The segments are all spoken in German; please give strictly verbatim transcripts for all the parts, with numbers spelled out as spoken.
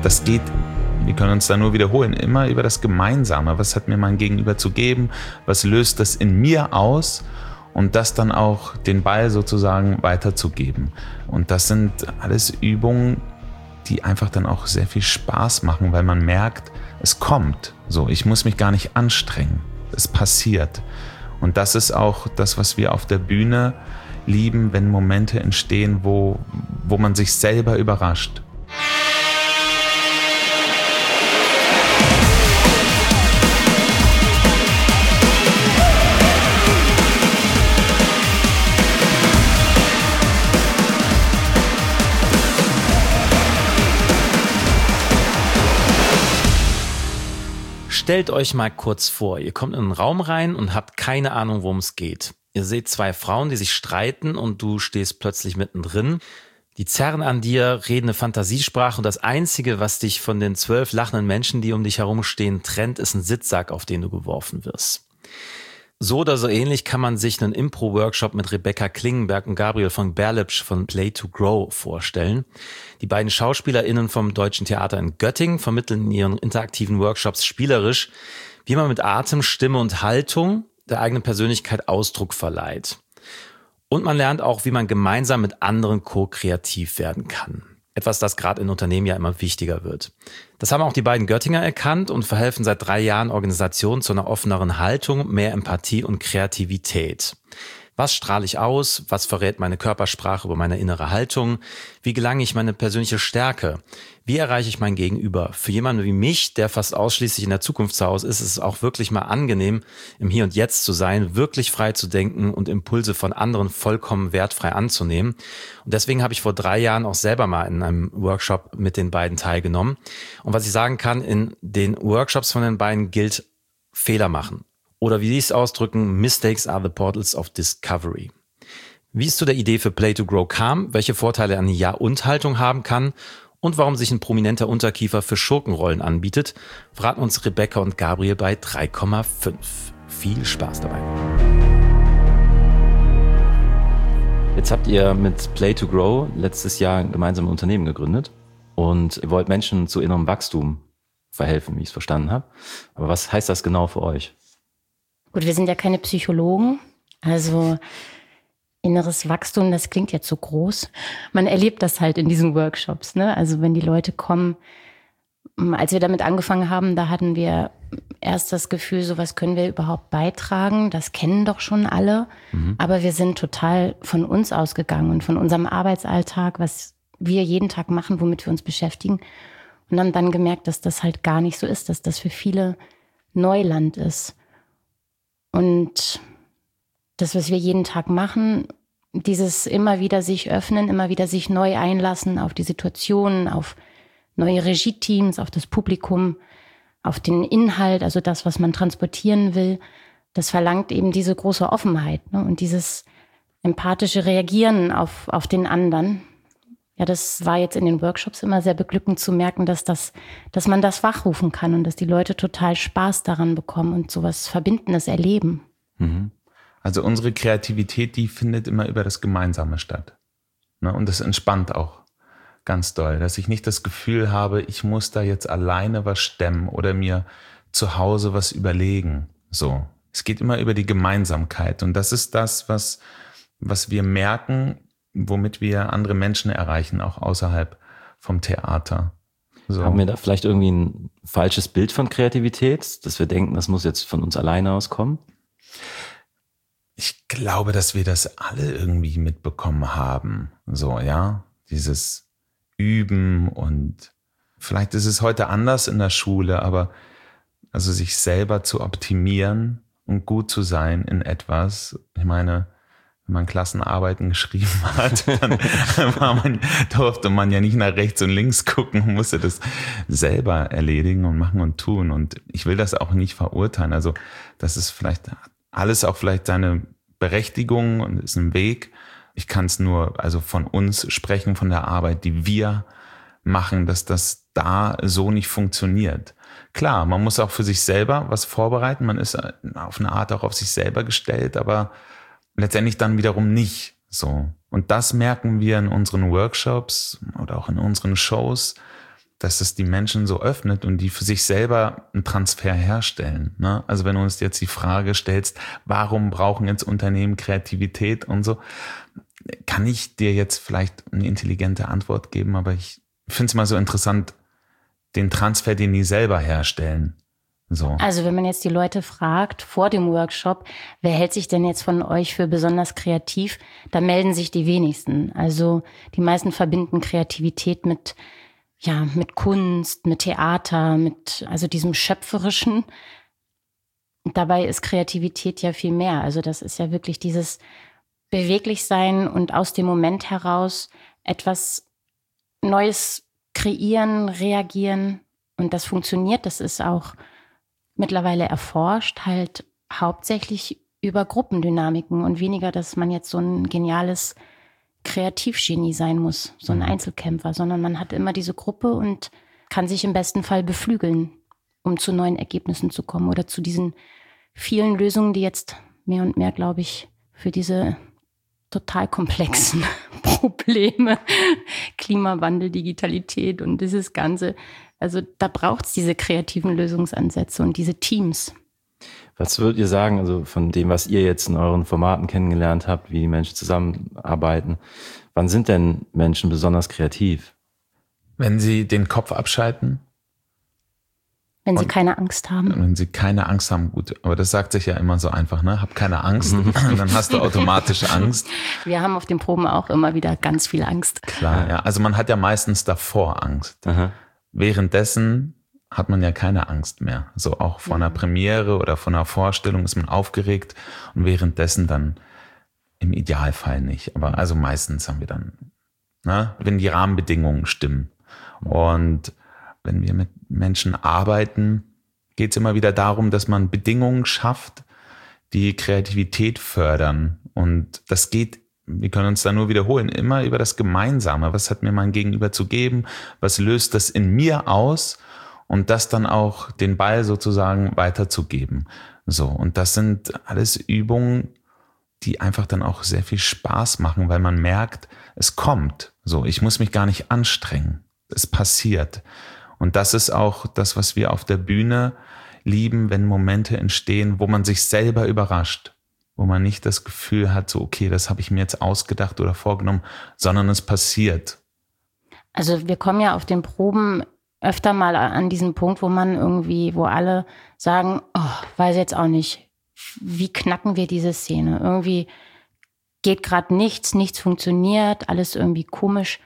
das geht, wir können uns da nur wiederholen, immer über das Gemeinsame. Was hat mir mein Gegenüber zu geben? Was löst das in mir aus? Und das dann auch den Ball sozusagen weiterzugeben. Und das sind alles Übungen, die einfach dann auch sehr viel Spaß machen, weil man merkt, es kommt. So, ich muss mich gar nicht anstrengen. Es passiert. Und das ist auch das, was wir auf der Bühne lieben, wenn Momente entstehen, wo, wo man sich selber überrascht. Stellt euch mal kurz vor, ihr kommt in einen Raum rein und habt keine Ahnung, worum es geht. Ihr seht zwei Frauen, die sich streiten und du stehst plötzlich mittendrin. Die zerren an dir, reden eine Fantasiesprache und das Einzige, was dich von den zwölf lachenden Menschen, die um dich herumstehen, trennt, ist ein Sitzsack, auf den du geworfen wirst. So oder so ähnlich kann man sich einen Impro-Workshop mit Rebecca Klingenberg und Gabriel von Berlipsch von Play to Grow vorstellen. Die beiden SchauspielerInnen vom Deutschen Theater in Göttingen vermitteln in ihren interaktiven Workshops spielerisch, wie man mit Atem, Stimme und Haltung der eigenen Persönlichkeit Ausdruck verleiht. Und man lernt auch, wie man gemeinsam mit anderen ko-kreativ werden kann. Etwas, das gerade in Unternehmen ja immer wichtiger wird. Das haben auch die beiden Göttinger erkannt und verhelfen seit drei Jahren Organisationen zu einer offeneren Haltung, mehr Empathie und Kreativität. Was strahle ich aus? Was verrät meine Körpersprache über meine innere Haltung? Wie gelange ich meine persönliche Stärke? Wie erreiche ich mein Gegenüber? Für jemanden wie mich, der fast ausschließlich in der Zukunft zu Hause ist, ist es auch wirklich mal angenehm, im Hier und Jetzt zu sein, wirklich frei zu denken und Impulse von anderen vollkommen wertfrei anzunehmen. Und deswegen habe ich vor drei Jahren auch selber mal in einem Workshop mit den beiden teilgenommen. Und was ich sagen kann, in den Workshops von den beiden gilt Fehler machen. Oder wie sie es ausdrücken, Mistakes are the portals of discovery. Wie es zu der Idee für Play to Grow kam, welche Vorteile eine Ja-und-Haltung haben kann und warum sich ein prominenter Unterkiefer für Schurkenrollen anbietet, verraten uns Rebecca und Gabriel bei drei Komma fünf. Viel Spaß dabei. Jetzt habt ihr mit Play to Grow letztes Jahr gemeinsam ein Unternehmen gegründet und ihr wollt Menschen zu innerem Wachstum verhelfen, wie ich es verstanden habe. Aber was heißt das genau für euch? Gut, wir sind ja keine Psychologen, also inneres Wachstum, das klingt ja zu groß. Man erlebt das halt in diesen Workshops, ne? Also wenn die Leute kommen, als wir damit angefangen haben, da hatten wir erst das Gefühl, so was können wir überhaupt beitragen, das kennen doch schon alle, mhm. aber wir sind total von uns ausgegangen und von unserem Arbeitsalltag, was wir jeden Tag machen, womit wir uns beschäftigen und haben dann gemerkt, dass das halt gar nicht so ist, dass das für viele Neuland ist. Und das, was wir jeden Tag machen, dieses immer wieder sich öffnen, immer wieder sich neu einlassen auf die Situationen, auf neue Regie-Teams, auf das Publikum, auf den Inhalt, also das, was man transportieren will, das verlangt eben diese große Offenheit, ne? Und dieses empathische Reagieren auf, auf den anderen. Ja, das war jetzt in den Workshops immer sehr beglückend zu merken, dass das, dass man das wachrufen kann und dass die Leute total Spaß daran bekommen und sowas Verbindendes erleben. Mhm. Also unsere Kreativität, die findet immer über das Gemeinsame statt. Ne? Und das entspannt auch ganz doll, dass ich nicht das Gefühl habe, ich muss da jetzt alleine was stemmen oder mir zu Hause was überlegen. So. Es geht immer über die Gemeinsamkeit. Und das ist das, was, was wir merken, womit wir andere Menschen erreichen, auch außerhalb vom Theater. So. Haben wir da vielleicht irgendwie ein falsches Bild von Kreativität, dass wir denken, das muss jetzt von uns alleine auskommen? Ich glaube, dass wir das alle irgendwie mitbekommen haben. So, ja, dieses Üben und vielleicht ist es heute anders in der Schule, aber also sich selber zu optimieren und gut zu sein in etwas. Ich meine, wenn man Klassenarbeiten geschrieben hat, dann war man, durfte man ja nicht nach rechts und links gucken, musste das selber erledigen und machen und tun. Und ich will das auch nicht verurteilen. Also das ist vielleicht alles auch vielleicht seine Berechtigung und ist ein Weg. Ich kann es nur also von uns sprechen, von der Arbeit, die wir machen, dass das da so nicht funktioniert. Klar, man muss auch für sich selber was vorbereiten. Man ist auf eine Art auch auf sich selber gestellt, aber letztendlich dann wiederum nicht so. Und das merken wir in unseren Workshops oder auch in unseren Shows, dass es die Menschen so öffnet und die für sich selber einen Transfer herstellen. Ne? Also wenn du uns jetzt die Frage stellst, warum brauchen jetzt Unternehmen Kreativität und so, kann ich dir jetzt vielleicht eine intelligente Antwort geben, aber ich finde es mal so interessant, den Transfer, den die selber herstellen. So. Also wenn man jetzt die Leute fragt vor dem Workshop, wer hält sich denn jetzt von euch für besonders kreativ, da melden sich die wenigsten. Also die meisten verbinden Kreativität mit, ja, mit Kunst, mit Theater, mit also diesem Schöpferischen. Dabei ist Kreativität ja viel mehr. Also das ist ja wirklich dieses Beweglichsein und aus dem Moment heraus etwas Neues kreieren, reagieren. Und das funktioniert, das ist auch mittlerweile erforscht, halt hauptsächlich über Gruppendynamiken und weniger, dass man jetzt so ein geniales Kreativgenie sein muss, so ein Einzelkämpfer, sondern man hat immer diese Gruppe und kann sich im besten Fall beflügeln, um zu neuen Ergebnissen zu kommen oder zu diesen vielen Lösungen, die jetzt mehr und mehr, glaube ich, für diese total komplexen Probleme, Klimawandel, Digitalität und dieses Ganze, also da braucht es diese kreativen Lösungsansätze und diese Teams. Was würdet ihr sagen, also von dem, was ihr jetzt in euren Formaten kennengelernt habt, wie die Menschen zusammenarbeiten, wann sind denn Menschen besonders kreativ? Wenn sie den Kopf abschalten. Wenn sie und keine Angst haben. Wenn sie keine Angst haben, gut, aber das sagt sich ja immer so einfach, ne? Hab keine Angst, dann hast du automatisch Angst. Wir haben auf den Proben auch immer wieder ganz viel Angst. Klar, ja. Also man hat ja meistens davor Angst. Aha. Währenddessen hat man ja keine Angst mehr. So auch vor einer Premiere oder vor einer Vorstellung ist man aufgeregt und währenddessen dann im Idealfall nicht. Aber also meistens haben wir dann, ne, wenn die Rahmenbedingungen stimmen. Und wenn wir mit Menschen arbeiten, geht es immer wieder darum, dass man Bedingungen schafft, die Kreativität fördern. Und das geht, wir können uns da nur wiederholen, immer über das Gemeinsame. Was hat mir mein Gegenüber zu geben? Was löst das in mir aus? Und das dann auch den Ball sozusagen weiterzugeben. So. Und das sind alles Übungen, die einfach dann auch sehr viel Spaß machen, weil man merkt, es kommt. So. Ich muss mich gar nicht anstrengen. Es passiert. Und das ist auch das, was wir auf der Bühne lieben, wenn Momente entstehen, wo man sich selber überrascht. Wo man nicht das Gefühl hat, so, okay, das habe ich mir jetzt ausgedacht oder vorgenommen, sondern es passiert. Also wir kommen ja auf den Proben öfter mal an diesen Punkt, wo man irgendwie, wo alle sagen, oh, weiß jetzt auch nicht, wie knacken wir diese Szene? Irgendwie geht gerade nichts, nichts funktioniert, alles irgendwie komisch.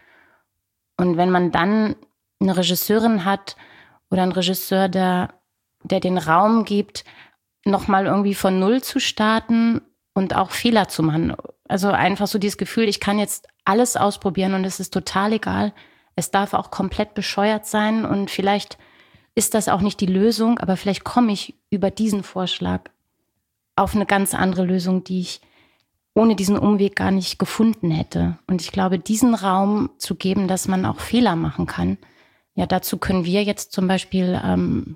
Und wenn man dann eine Regisseurin hat oder einen Regisseur, der, der den Raum gibt, nochmal irgendwie von Null zu starten und auch Fehler zu machen. Also einfach so dieses Gefühl, ich kann jetzt alles ausprobieren und es ist total egal. Es darf auch komplett bescheuert sein und vielleicht ist das auch nicht die Lösung, aber vielleicht komme ich über diesen Vorschlag auf eine ganz andere Lösung, die ich ohne diesen Umweg gar nicht gefunden hätte. Und ich glaube, diesen Raum zu geben, dass man auch Fehler machen kann, ja, dazu können wir jetzt zum Beispiel ähm,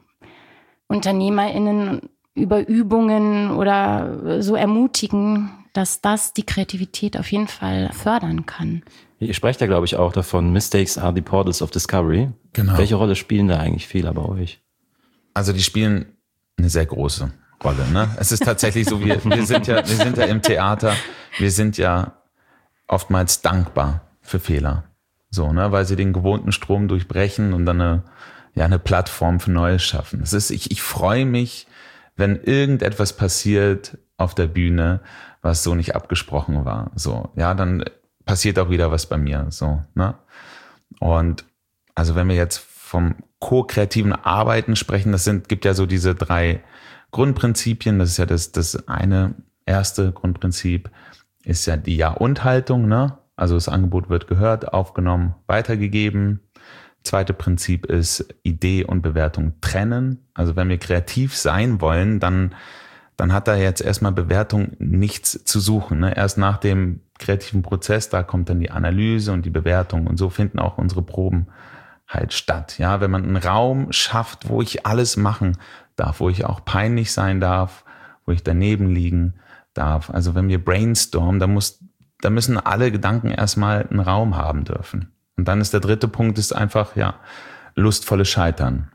UnternehmerInnen über Übungen oder so ermutigen, dass das die Kreativität auf jeden Fall fördern kann. Ihr sprecht ja, glaube ich, auch davon, Mistakes are the portals of discovery. Genau. Welche Rolle spielen da eigentlich Fehler bei euch? Also die spielen eine sehr große Rolle. Ne? Es ist tatsächlich so, wir, wir, sind ja, wir sind ja im Theater, wir sind ja oftmals dankbar für Fehler. So, ne, weil sie den gewohnten Strom durchbrechen und dann eine, ja, eine Plattform für Neues schaffen. Es ist, ich, ich freue mich, wenn irgendetwas passiert auf der Bühne, was so nicht abgesprochen war. So, ja, dann passiert auch wieder was bei mir. So, ne? Und also wenn wir jetzt vom ko-kreativen Arbeiten sprechen, das sind, gibt ja so diese drei Grundprinzipien. Das ist ja das, das eine erste Grundprinzip ist ja die Ja-und-Haltung, ne? Also das Angebot wird gehört, aufgenommen, weitergegeben. Zweite Prinzip ist Idee und Bewertung trennen. Also wenn wir kreativ sein wollen, dann, dann hat da jetzt erstmal Bewertung nichts zu suchen. Ne? Erst nach dem kreativen Prozess, da kommt dann die Analyse und die Bewertung. Und so finden auch unsere Proben halt statt. Ja, wenn man einen Raum schafft, wo ich alles machen darf, wo ich auch peinlich sein darf, wo ich daneben liegen darf. Also wenn wir brainstormen, da muss Da müssen alle Gedanken erstmal einen Raum haben dürfen. Und dann ist der dritte Punkt, ist einfach, ja, lustvolle Scheitern.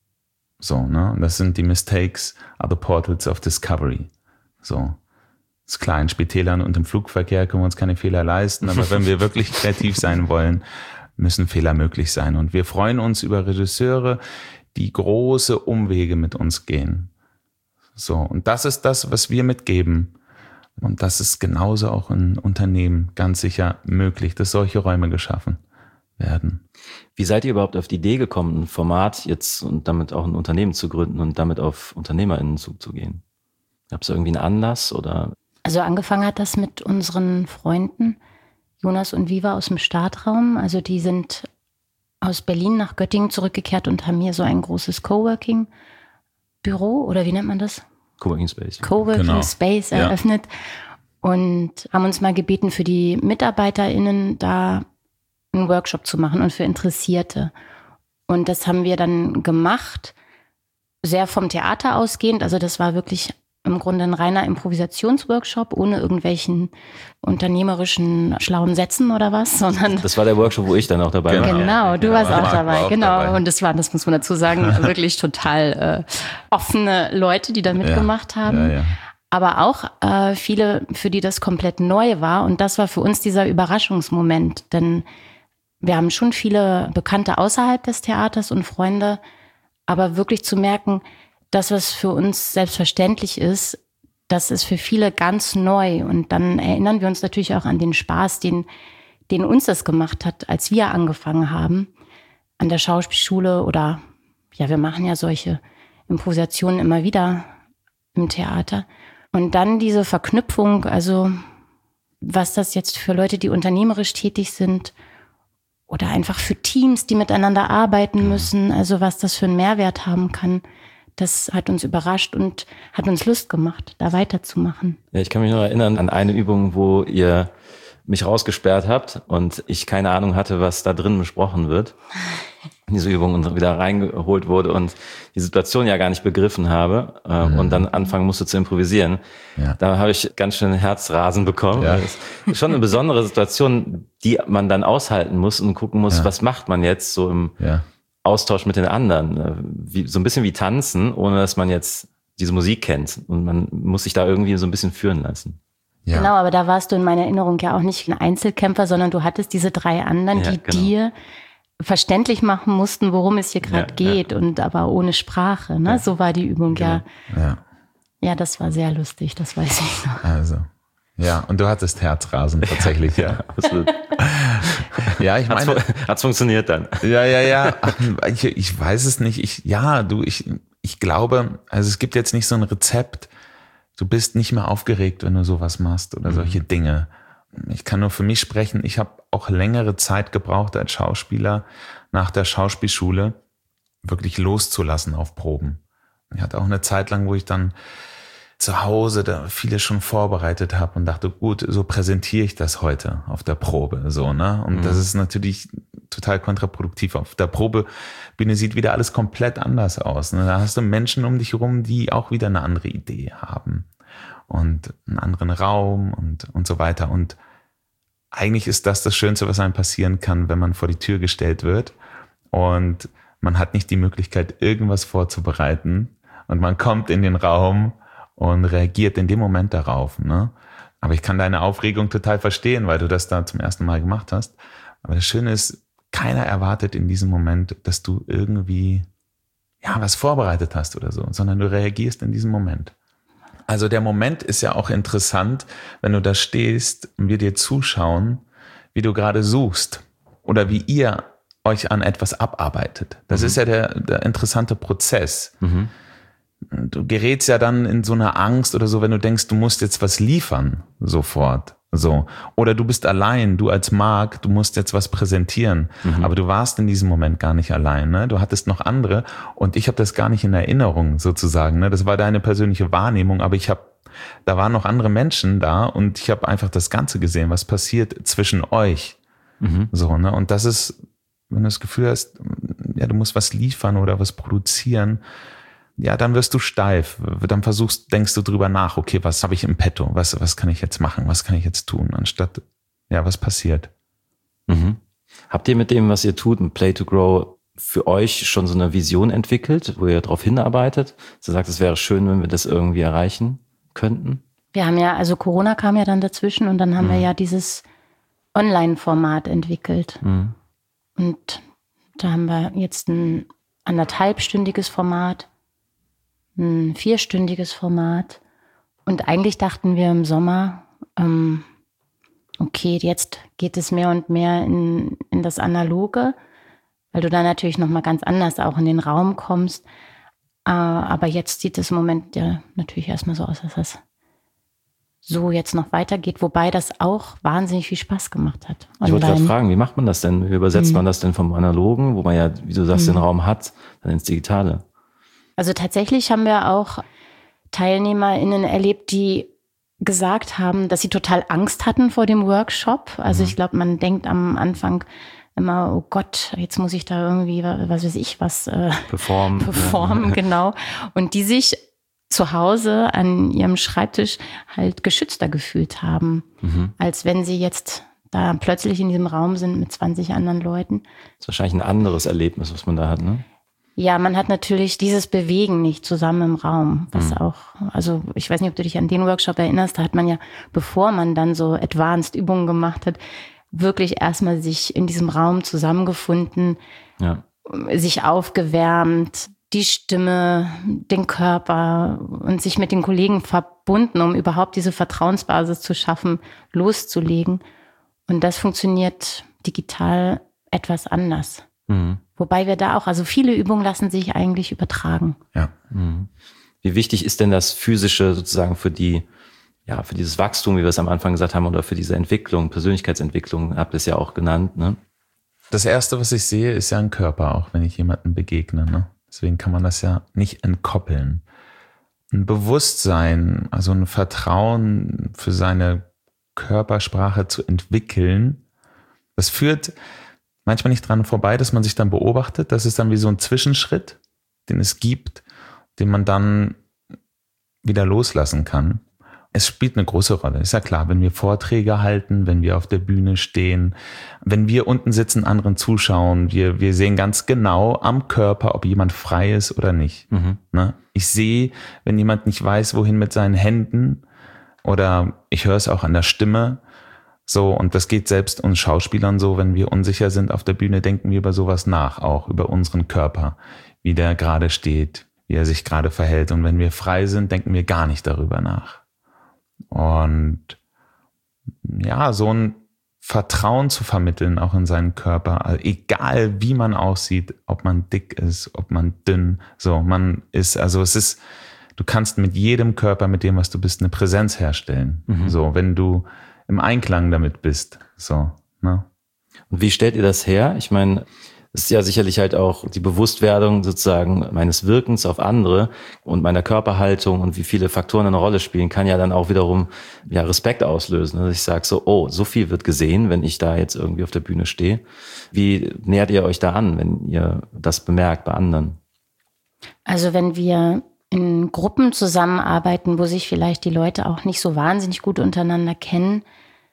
So, ne? Das sind die Mistakes are the portals of discovery. So. Das kleinen Spitälern und im Flugverkehr können wir uns keine Fehler leisten, aber wenn wir wirklich kreativ sein wollen, müssen Fehler möglich sein. Und wir freuen uns über Regisseure, die große Umwege mit uns gehen. So, und das ist das, was wir mitgeben. Und das ist genauso auch in Unternehmen ganz sicher möglich, dass solche Räume geschaffen werden. Wie seid ihr überhaupt auf die Idee gekommen, ein Format jetzt und damit auch ein Unternehmen zu gründen und damit auf UnternehmerInnen zuzugehen? Gab es irgendwie einen Anlass oder? Also angefangen hat das mit unseren Freunden, Jonas und Viva aus dem Startraum. Also die sind aus Berlin nach Göttingen zurückgekehrt und haben hier so ein großes Coworking-Büro, oder wie nennt man das? Coworking Space. Coworking Genau. Space eröffnet ja. Und haben uns mal gebeten, für die MitarbeiterInnen da einen Workshop zu machen und für Interessierte. Und das haben wir dann gemacht, sehr vom Theater ausgehend. Also das war wirklich im Grunde ein reiner Improvisationsworkshop, ohne irgendwelchen unternehmerischen schlauen Sätzen oder was, sondern... Das war der Workshop, wo ich dann auch dabei genau, war. Genau, du ja, warst Marc auch dabei, war auch genau. dabei. Und das waren, das muss man dazu sagen, wirklich total äh, offene Leute, die da mitgemacht ja, haben. Ja, ja. Aber auch äh, viele, für die das komplett neu war. Und das war für uns dieser Überraschungsmoment. Denn wir haben schon viele Bekannte außerhalb des Theaters und Freunde. Aber wirklich zu merken, das, was für uns selbstverständlich ist, das ist für viele ganz neu. Und dann erinnern wir uns natürlich auch an den Spaß, den, den uns das gemacht hat, als wir angefangen haben. An der Schauspielschule oder, ja, wir machen ja solche Improvisationen immer wieder im Theater. Und dann diese Verknüpfung, also was das jetzt für Leute, die unternehmerisch tätig sind oder einfach für Teams, die miteinander arbeiten müssen, also was das für einen Mehrwert haben kann, das hat uns überrascht und hat uns Lust gemacht, da weiterzumachen. Ja, ich kann mich noch erinnern an eine Übung, wo ihr mich rausgesperrt habt und ich keine Ahnung hatte, was da drin besprochen wird. In diese Übung und wieder reingeholt wurde und die Situation ja gar nicht begriffen habe äh, mhm. und dann anfangen musste zu improvisieren. Ja. Da habe ich ganz schön Herzrasen bekommen. Ja. Das ist schon eine besondere Situation, die man dann aushalten muss und gucken muss, ja. was macht man jetzt so im ja. Austausch mit den anderen. Wie, so ein bisschen wie tanzen, ohne dass man jetzt diese Musik kennt. Und man muss sich da irgendwie so ein bisschen führen lassen. Ja. Genau, aber da warst du in meiner Erinnerung ja auch nicht ein Einzelkämpfer, sondern du hattest diese drei anderen, ja, die genau. dir verständlich machen mussten, worum es hier gerade ja, geht, ja. und aber ohne Sprache. Ne? Ja. So war die Übung, genau. ja. ja. Ja, das war sehr lustig, das weiß ich noch. Also, ja, und du hattest Herzrasen tatsächlich, ja. ja, absolut. Ja, ich meine, hat's, hat's funktioniert dann? Ja, ja, ja. Ich, ich weiß es nicht. Ich, ja, du, ich, ich glaube, also es gibt jetzt nicht so ein Rezept. Du bist nicht mehr aufgeregt, wenn du sowas machst oder mhm. solche Dinge. Ich kann nur für mich sprechen. Ich habe auch längere Zeit gebraucht als Schauspieler nach der Schauspielschule wirklich loszulassen auf Proben. Ich hatte auch eine Zeit lang, wo ich dann zu Hause da viele schon vorbereitet habe und dachte, gut, so präsentiere ich das heute auf der Probe, so, ne? Und mhm. das ist natürlich total kontraproduktiv. Auf der Probebühne sieht wieder alles komplett anders aus, ne? Da hast du Menschen um dich herum, die auch wieder eine andere Idee haben und einen anderen Raum und und so weiter. Und eigentlich ist das das Schönste, was einem passieren kann, wenn man vor die Tür gestellt wird und man hat nicht die Möglichkeit, irgendwas vorzubereiten und man kommt in den Raum und reagiert in dem Moment darauf, ne? Aber ich kann deine Aufregung total verstehen, weil du das da zum ersten Mal gemacht hast. Aber das Schöne ist, keiner erwartet in diesem Moment, dass du irgendwie, ja, was vorbereitet hast oder so, sondern du reagierst in diesem Moment. Also der Moment ist ja auch interessant, wenn du da stehst und wir dir zuschauen, wie du gerade suchst oder wie ihr euch an etwas abarbeitet. Das mhm. ist ja der, der interessante Prozess. Mhm. Du gerätst ja dann in so eine Angst oder so, wenn du denkst, du musst jetzt was liefern, sofort. So. Oder du bist allein, du als Marc, du musst jetzt was präsentieren. Mhm. Aber du warst in diesem Moment gar nicht allein, ne? Du hattest noch andere und ich habe das gar nicht in Erinnerung sozusagen, ne? Das war deine persönliche Wahrnehmung, aber ich habe, da waren noch andere Menschen da und ich habe einfach das Ganze gesehen, was passiert zwischen euch. Mhm. So, ne? Und das ist, wenn du das Gefühl hast, ja, du musst was liefern oder was produzieren, ja, dann wirst du steif. Dann versuchst, denkst du drüber nach, okay, was habe ich im Petto? Was, was kann ich jetzt machen? Was kann ich jetzt tun? Anstatt, ja, was passiert? Mhm. Habt ihr mit dem, was ihr tut, mit Play to Grow, für euch schon so eine Vision entwickelt, wo ihr darauf hinarbeitet? Du sagst, es wäre schön, wenn wir das irgendwie erreichen könnten. Wir haben ja, also Corona kam ja dann dazwischen und dann haben mhm. wir ja dieses Online-Format entwickelt. Mhm. Und da haben wir jetzt ein anderthalbstündiges Format, ein vierstündiges Format. Und eigentlich dachten wir im Sommer, ähm, okay, jetzt geht es mehr und mehr in, in das Analoge, weil du da natürlich nochmal ganz anders auch in den Raum kommst. Äh, aber jetzt sieht es im Moment ja natürlich erstmal so aus, dass das so jetzt noch weitergeht, wobei das auch wahnsinnig viel Spaß gemacht hat. Online. Ich wollte gerade fragen, wie macht man das denn? Wie übersetzt mhm. man das denn vom Analogen, wo man ja, wie du sagst, mhm. den Raum hat, dann ins Digitale? Also tatsächlich haben wir auch TeilnehmerInnen erlebt, die gesagt haben, dass sie total Angst hatten vor dem Workshop. Also mhm. ich glaube, man denkt am Anfang immer, oh Gott, jetzt muss ich da irgendwie, was weiß ich, was äh, performen. performen, ja. genau. Und die sich zu Hause an ihrem Schreibtisch halt geschützter gefühlt haben, mhm. als wenn sie jetzt da plötzlich in diesem Raum sind mit zwanzig anderen Leuten. Das ist wahrscheinlich ein anderes Erlebnis, was man da hat, ne? Ja, man hat natürlich dieses Bewegen nicht zusammen im Raum, was mhm. auch, also ich weiß nicht, ob du dich an den Workshop erinnerst, da hat man ja, bevor man dann so Advanced Übungen gemacht hat, wirklich erstmal sich in diesem Raum zusammengefunden, ja. sich aufgewärmt, die Stimme, den Körper und sich mit den Kollegen verbunden, um überhaupt diese Vertrauensbasis zu schaffen, loszulegen. Und das funktioniert digital etwas anders. Mhm. Wobei wir da auch, also viele Übungen lassen sich eigentlich übertragen. Ja. Mhm. Wie wichtig ist denn das Physische sozusagen für die, ja, für dieses Wachstum, wie wir es am Anfang gesagt haben, oder für diese Entwicklung, Persönlichkeitsentwicklung, habt ihr es ja auch genannt, ne? Das Erste, was ich sehe, ist ja ein Körper, auch wenn ich jemandem begegne, ne? Deswegen kann man das ja nicht entkoppeln. Ein Bewusstsein, also ein Vertrauen für seine Körpersprache zu entwickeln, das führt manchmal nicht dran vorbei, dass man sich dann beobachtet. Das ist dann wie so ein Zwischenschritt, den es gibt, den man dann wieder loslassen kann. Es spielt eine große Rolle. Ist ja klar, wenn wir Vorträge halten, wenn wir auf der Bühne stehen, wenn wir unten sitzen, anderen zuschauen, wir, wir sehen ganz genau am Körper, ob jemand frei ist oder nicht. Mhm. Ne? Ich sehe, wenn jemand nicht weiß, wohin mit seinen Händen, oder ich höre es auch an der Stimme. So, und das geht selbst uns Schauspielern so, wenn wir unsicher sind auf der Bühne, denken wir über sowas nach, auch über unseren Körper, wie der gerade steht, wie er sich gerade verhält. Und wenn wir frei sind, denken wir gar nicht darüber nach. Und ja, so ein Vertrauen zu vermitteln, auch in seinen Körper, also egal wie man aussieht, ob man dick ist, ob man dünn, so, man ist, also es ist, du kannst mit jedem Körper, mit dem, was du bist, eine Präsenz herstellen. Mhm. So, wenn du im Einklang damit bist, so, ne? Und wie stellt ihr das her? Ich meine, es ist ja sicherlich halt auch die Bewusstwerdung sozusagen meines Wirkens auf andere und meiner Körperhaltung und wie viele Faktoren eine Rolle spielen, kann ja dann auch wiederum ja Respekt auslösen. Also ich sage so, oh, so viel wird gesehen, wenn ich da jetzt irgendwie auf der Bühne stehe. Wie nähert ihr euch da an, wenn ihr das bemerkt bei anderen? Also wenn wir in Gruppen zusammenarbeiten, wo sich vielleicht die Leute auch nicht so wahnsinnig gut untereinander kennen,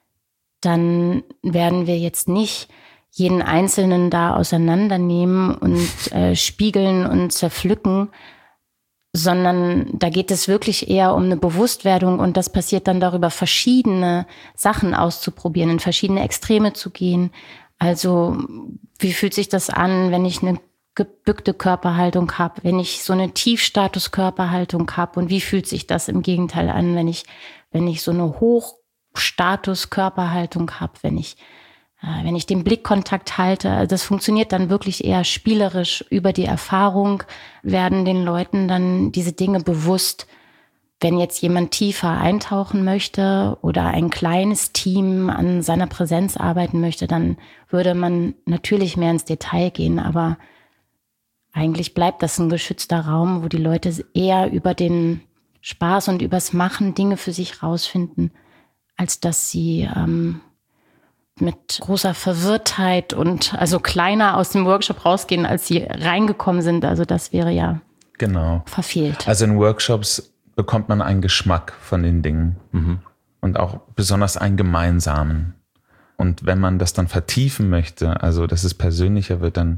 dann werden wir jetzt nicht jeden Einzelnen da auseinandernehmen und äh, spiegeln und zerpflücken, sondern da geht es wirklich eher um eine Bewusstwerdung und das passiert dann darüber, verschiedene Sachen auszuprobieren, in verschiedene Extreme zu gehen. Also wie fühlt sich das an, wenn ich eine gebückte Körperhaltung habe, wenn ich so eine Tiefstatus-Körperhaltung habe und wie fühlt sich das im Gegenteil an, wenn ich, wenn ich so eine Hochstatus-Körperhaltung habe, wenn ich Wenn ich den Blickkontakt halte, also das funktioniert dann wirklich eher spielerisch. Über die Erfahrung werden den Leuten dann diese Dinge bewusst. Wenn jetzt jemand tiefer eintauchen möchte oder ein kleines Team an seiner Präsenz arbeiten möchte, dann würde man natürlich mehr ins Detail gehen. Aber eigentlich bleibt das ein geschützter Raum, wo die Leute eher über den Spaß und übers Machen Dinge für sich rausfinden, als dass sie ähm, mit großer Verwirrtheit und also kleiner aus dem Workshop rausgehen, als sie reingekommen sind. Also das wäre ja genau verfehlt. Also in Workshops bekommt man einen Geschmack von den Dingen mhm. und auch besonders einen gemeinsamen. Und wenn man das dann vertiefen möchte, also dass es persönlicher wird, dann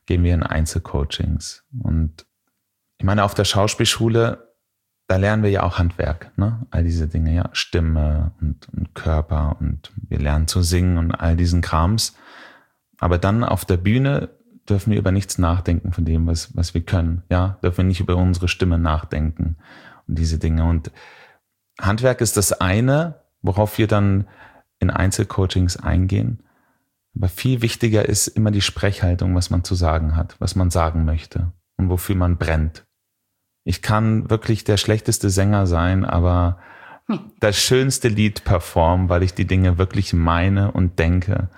gehen wir in Einzelcoachings. Und ich meine, auf der Schauspielschule, da lernen wir ja auch Handwerk, ne? All diese Dinge, ja, Stimme und, und Körper und wir lernen zu singen und all diesen Krams. Aber dann auf der Bühne dürfen wir über nichts nachdenken von dem, was, was wir können. Ja, dürfen wir nicht über unsere Stimme nachdenken und diese Dinge. Und Handwerk ist das eine, worauf wir dann in Einzelcoachings eingehen. Aber viel wichtiger ist immer die Sprechhaltung, was man zu sagen hat, was man sagen möchte und wofür man brennt. Ich kann wirklich der schlechteste Sänger sein, aber das schönste Lied performen, weil ich die Dinge wirklich meine und denke.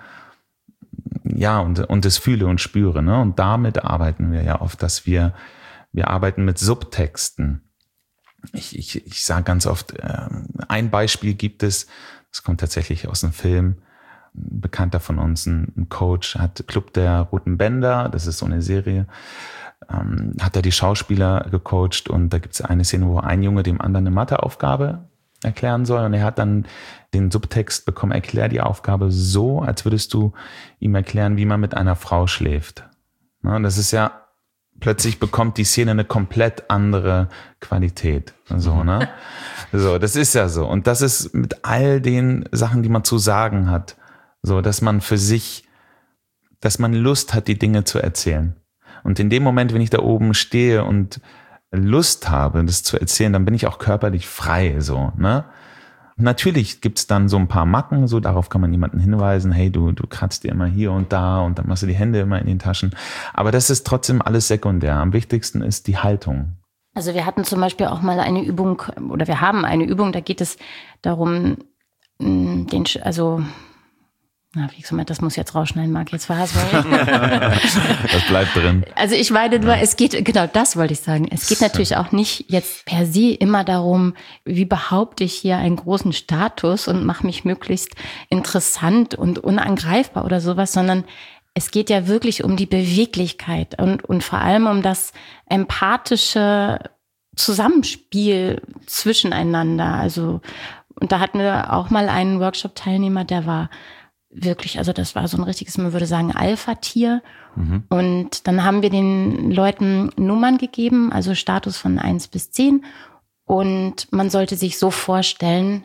Ja, und, und es fühle und spüre, ne? Und damit arbeiten wir ja oft, dass wir, wir arbeiten mit Subtexten. Ich, ich, ich sage ganz oft, äh, ein Beispiel gibt es, das kommt tatsächlich aus einem Film, ein Bekannter von uns, ein, ein Coach, hat Club der Roten Bänder, das ist so eine Serie, ähm, hat er die Schauspieler gecoacht und da gibt es eine Szene, wo ein Junge dem anderen eine Matheaufgabe erklären soll und er hat dann den Subtext bekommen, erklär die Aufgabe so, als würdest du ihm erklären, wie man mit einer Frau schläft. Ja, das ist ja, plötzlich bekommt die Szene eine komplett andere Qualität. So, ne? So, das ist ja so. Und das ist mit all den Sachen, die man zu sagen hat, so, dass man für sich, dass man Lust hat, die Dinge zu erzählen. Und in dem Moment, wenn ich da oben stehe und Lust habe, das zu erzählen, dann bin ich auch körperlich frei, so, ne? Natürlich gibt's dann so ein paar Macken, so darauf kann man jemanden hinweisen, hey, du du kratzt dir immer hier und da und dann machst du die Hände immer in den Taschen. Aber das ist trotzdem alles sekundär. Am wichtigsten ist die Haltung. Also wir hatten zum Beispiel auch mal eine Übung, oder wir haben eine Übung, da geht es darum, den, also, na, wie gesagt, das muss jetzt rausschneiden, Marc, jetzt verhassen wir. Das bleibt drin. Also ich meine nur, ja. es geht, genau das wollte ich sagen, es geht natürlich auch nicht jetzt per se immer darum, wie behaupte ich hier einen großen Status und mache mich möglichst interessant und unangreifbar oder sowas, sondern es geht ja wirklich um die Beweglichkeit und, und vor allem um das empathische Zusammenspiel zwischeneinander. Also, und da hatten wir auch mal einen Workshop-Teilnehmer, der war wirklich, also das war so ein richtiges, man würde sagen, Alpha-Tier. Mhm. Und dann haben wir den Leuten Nummern gegeben, also Status von eins bis zehn. Und man sollte sich so vorstellen,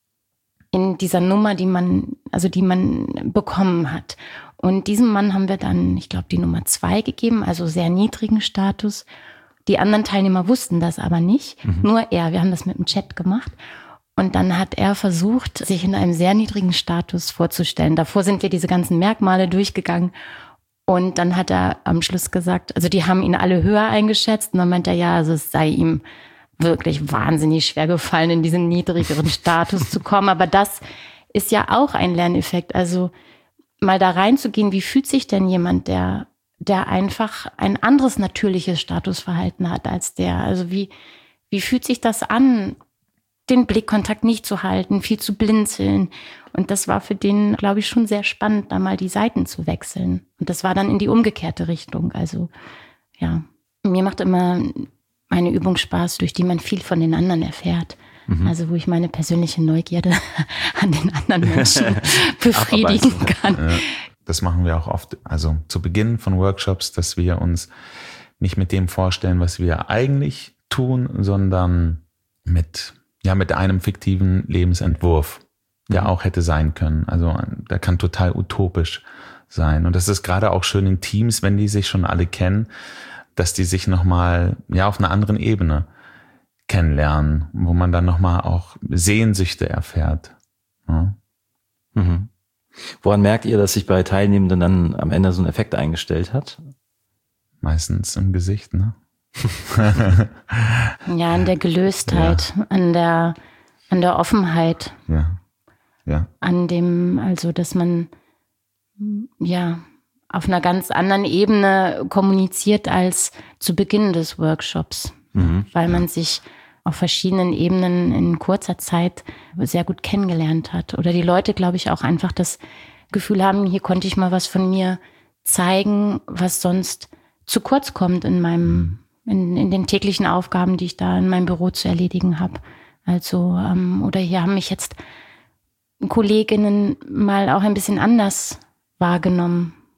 in dieser Nummer, die man, also die man bekommen hat. Und diesem Mann haben wir dann, ich glaube, die Nummer zwei gegeben, also sehr niedrigen Status. Die anderen Teilnehmer wussten das aber nicht, mhm. nur er. Wir haben das mit dem Chat gemacht. Und dann hat er versucht, sich in einem sehr niedrigen Status vorzustellen. Davor sind wir diese ganzen Merkmale durchgegangen. Und dann hat er am Schluss gesagt, also die haben ihn alle höher eingeschätzt. Und dann meinte er, ja, also es sei ihm wirklich wahnsinnig schwer gefallen, in diesen niedrigeren Status zu kommen. Aber das ist ja auch ein Lerneffekt. Also mal da reinzugehen, wie fühlt sich denn jemand, der, der einfach ein anderes natürliches Statusverhalten hat als der? Also wie, wie fühlt sich das an, den Blickkontakt nicht zu halten, viel zu blinzeln? Und das war für den, glaube ich, schon sehr spannend, da mal die Seiten zu wechseln. Und das war dann in die umgekehrte Richtung. Also ja, mir macht immer eine Übung Spaß, durch die man viel von den anderen erfährt. Mhm. Also wo ich meine persönliche Neugierde an den anderen Menschen befriedigen kann. Ja, das machen wir auch oft. Also zu Beginn von Workshops, dass wir uns nicht mit dem vorstellen, was wir eigentlich tun, sondern mit ja mit einem fiktiven Lebensentwurf, der mhm. auch hätte sein können. Also der kann total utopisch sein. Und das ist gerade auch schön in Teams, wenn die sich schon alle kennen, dass die sich nochmal ja auf einer anderen Ebene kennenlernen, wo man dann nochmal auch Sehnsüchte erfährt. Ja. Mhm. Woran merkt ihr, dass sich bei Teilnehmenden dann am Ende so ein Effekt eingestellt hat? Meistens im Gesicht, ne? Ja, an der Gelöstheit, ja. an der, an der Offenheit. Ja. Ja. An dem, also, dass man, ja, auf einer ganz anderen Ebene kommuniziert als zu Beginn des Workshops, mhm. weil man sich auf verschiedenen Ebenen in kurzer Zeit sehr gut kennengelernt hat. Oder die Leute, glaube ich, auch einfach das Gefühl haben, hier konnte ich mal was von mir zeigen, was sonst zu kurz kommt in meinem, in, in den täglichen Aufgaben, die ich da in meinem Büro zu erledigen habe. Also, ähm, oder hier haben mich jetzt Kolleginnen mal auch ein bisschen anders wahrgenommen.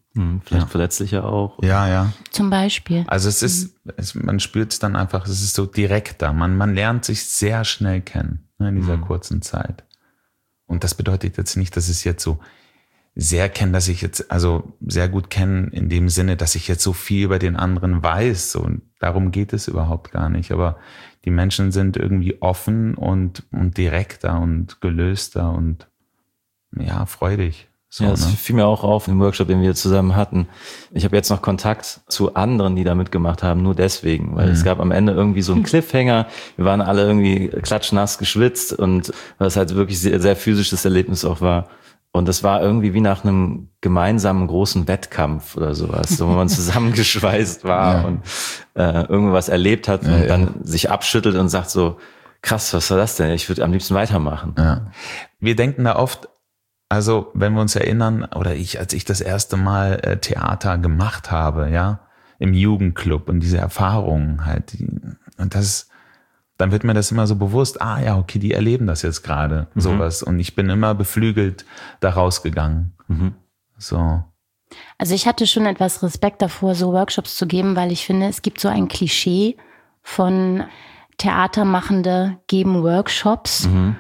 Hm, vielleicht ja. verletzlicher auch. Ja, ja. Zum Beispiel. Also es ist, es, man spürt es dann einfach, es ist so direkter. Man, man lernt sich sehr schnell kennen, ne, in dieser mhm. kurzen Zeit. Und das bedeutet jetzt nicht, dass es jetzt so sehr kenne, dass ich jetzt, also sehr gut kenne in dem Sinne, dass ich jetzt so viel über den anderen weiß. Und darum geht es überhaupt gar nicht. Aber die Menschen sind irgendwie offen und, und direkter und gelöster und ja, freudig. So, ja, das ne? fiel mir auch auf im Workshop, den wir zusammen hatten. Ich habe jetzt noch Kontakt zu anderen, die da mitgemacht haben, nur deswegen, weil mhm. es gab am Ende irgendwie so einen Cliffhanger. Wir waren alle irgendwie klatschnass geschwitzt und was halt wirklich sehr, sehr physisches Erlebnis auch war. Und das war irgendwie wie nach einem gemeinsamen großen Wettkampf oder sowas, so, wo man zusammengeschweißt war ja. und äh, irgendwas erlebt hat ja, und dann ja. sich abschüttelt und sagt so, krass, was war das denn? Ich würde am liebsten weitermachen. Ja. Wir denken da oft, also wenn wir uns erinnern, oder ich, als ich das erste Mal äh, Theater gemacht habe, ja, im Jugendclub und diese Erfahrungen halt, die, und das, dann wird mir das immer so bewusst, ah ja, okay, die erleben das jetzt gerade, mhm. sowas. Und ich bin immer beflügelt da rausgegangen. Mhm. So. Also ich hatte schon etwas Respekt davor, so Workshops zu geben, weil ich finde, es gibt so ein Klischee von Theatermachende geben Workshops. Mhm.